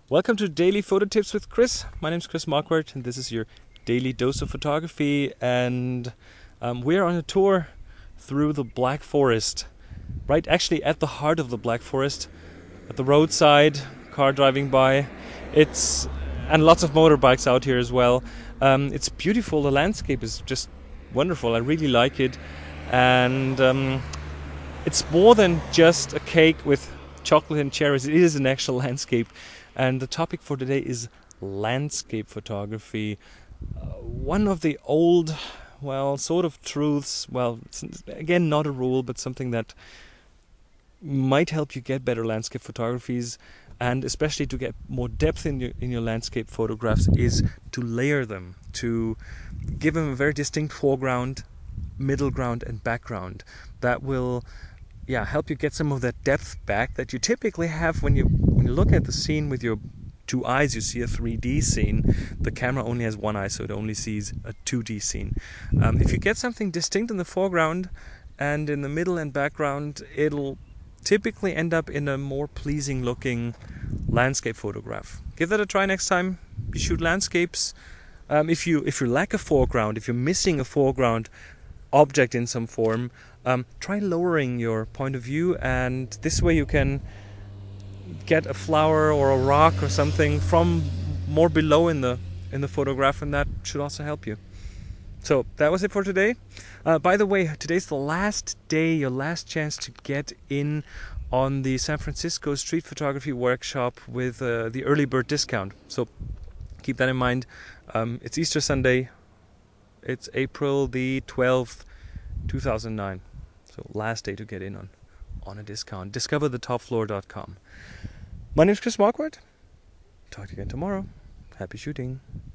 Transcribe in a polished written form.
Welcome to Daily Photo Tips with Chris. My name is Chris Marquardt and this is your daily dose of photography, and we're on a tour through the Black Forest, right actually at the heart of the Black Forest, at the roadside, car driving by. And lots of motorbikes out here as well. It's beautiful, the landscape is just wonderful, I really like it, and it's more than just a cake with chocolate and cherries. It is an actual landscape. And the topic for today is landscape photography. One of the old, sort of truths, again, not a rule, but something that might help you get better landscape photographies, and especially to get more depth in your landscape photographs, is to layer them, to give them a very distinct foreground, middle ground, and background. That will help you get some of that depth back that you typically have when you look at the scene with your two eyes. You see a 3D scene. The camera only has one eye, so it only sees a 2D scene. If you get something distinct in the foreground and in the middle and background, it'll typically end up in a more pleasing looking landscape photograph. Give that a try next time you shoot landscapes. If you lack a foreground, if you're missing a foreground object in some form, try lowering your point of view, and this way you can get a flower or a rock or something from more below in the photograph, and that should also help you. So that was it for today. By the way, today's the last day, your last chance to get in on the San Francisco street photography workshop with the early bird discount. So keep that in mind. It's Easter Sunday. It's April the 12th, 2009. So last day to get in on a discount. DiscoverTheTopFloor.com. My name is Chris Marquardt. Talk to you again tomorrow. Happy shooting.